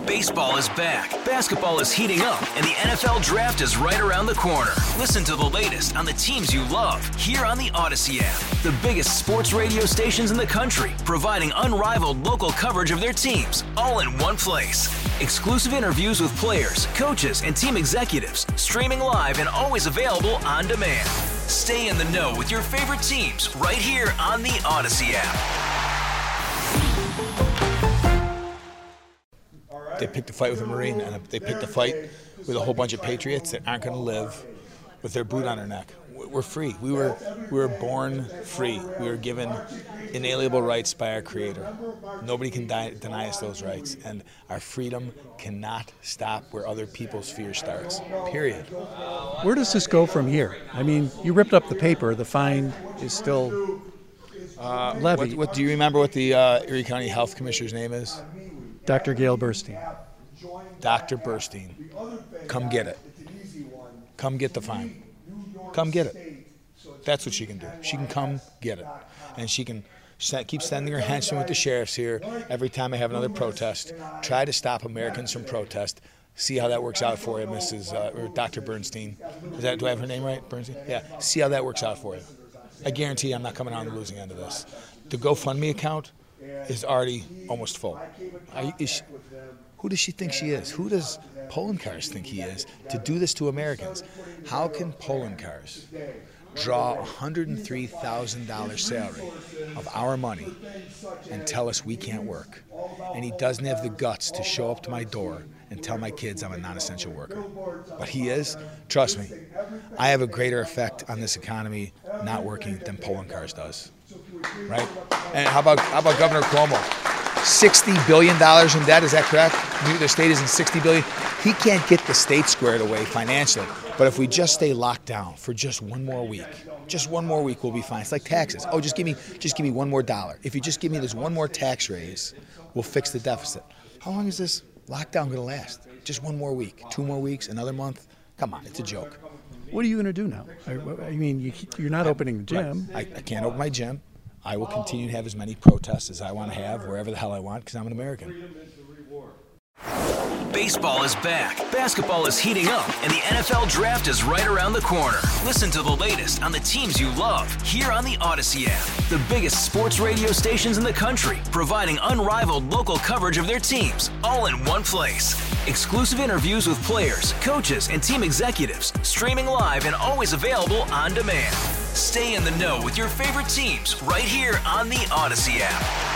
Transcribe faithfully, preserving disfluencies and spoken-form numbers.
Baseball is back, basketball is heating up, and the N F L Draft is right around the corner. Listen to the latest on the teams you love here on the Odyssey app. The biggest sports radio stations in the country, providing unrivaled local coverage of their teams, all in one place. Exclusive interviews with players, coaches, and team executives, streaming live and always available on demand. Stay in the know with your favorite teams right here on the Odyssey app. They picked a fight with a Marine, and they picked a fight with a whole bunch of patriots that aren't going to live with their boot on their neck. We're free. We were we were born free. We were given inalienable rights by our Creator. Nobody can die, deny us those rights, and our freedom cannot stop where other people's fear starts, period. Where does this go from here? I mean, you ripped up the paper. The fine is still uh, levied. What, what, do you remember what the uh, Erie County Health Commissioner's name is? Doctor Gail Burstein. Doctor Burstein. Come get it. Come get the fine. Come get it. That's what she can do. She can come get it. And she can keep sending her henchmen with the sheriffs here every time I have another protest. Try to stop Americans from protest. See how that works out for you, Missus Uh, or Doctor Bernstein. Is that, do I have her name right, Bernstein? Yeah. See how that works out for you. I guarantee I'm not coming out on the losing end of this. The GoFundMe account is already almost full. I, is she, who does she think she is? Who does Poloncarz think he is to do this to Americans? How can Poloncarz draw a one hundred three thousand dollars salary of our money and tell us we can't work? And he doesn't have the guts to show up to my door and tell my kids I'm a non-essential worker. But he is. Trust me, I have a greater effect on this economy not working than Poloncarz does. Right? And how about how about Governor Cuomo? sixty billion dollars in debt, is that correct? The state is in sixty billion dollars. He can't get the state squared away financially. But if we just stay locked down for just one more week, just one more week, we'll be fine. It's like taxes. Oh, just give me just give me one more dollar. If you just give me this one more tax raise, we'll fix the deficit. How long is this lockdown going to last? Just one more week, two more weeks, another month? Come on, it's a joke. What are you going to do now? I, I mean, you, you're not opening the gym. I, I can't open my gym. I will continue to have as many protests as I want to have wherever the hell I want because I'm an American. Baseball is back, basketball is heating up, and the N F L Draft is right around the corner. Listen to the latest on the teams you love here on the Odyssey app. The biggest sports radio stations in the country, providing unrivaled local coverage of their teams, all in one place. Exclusive interviews with players, coaches, and team executives, streaming live and always available on demand. Stay in the know with your favorite teams right here on the Odyssey app.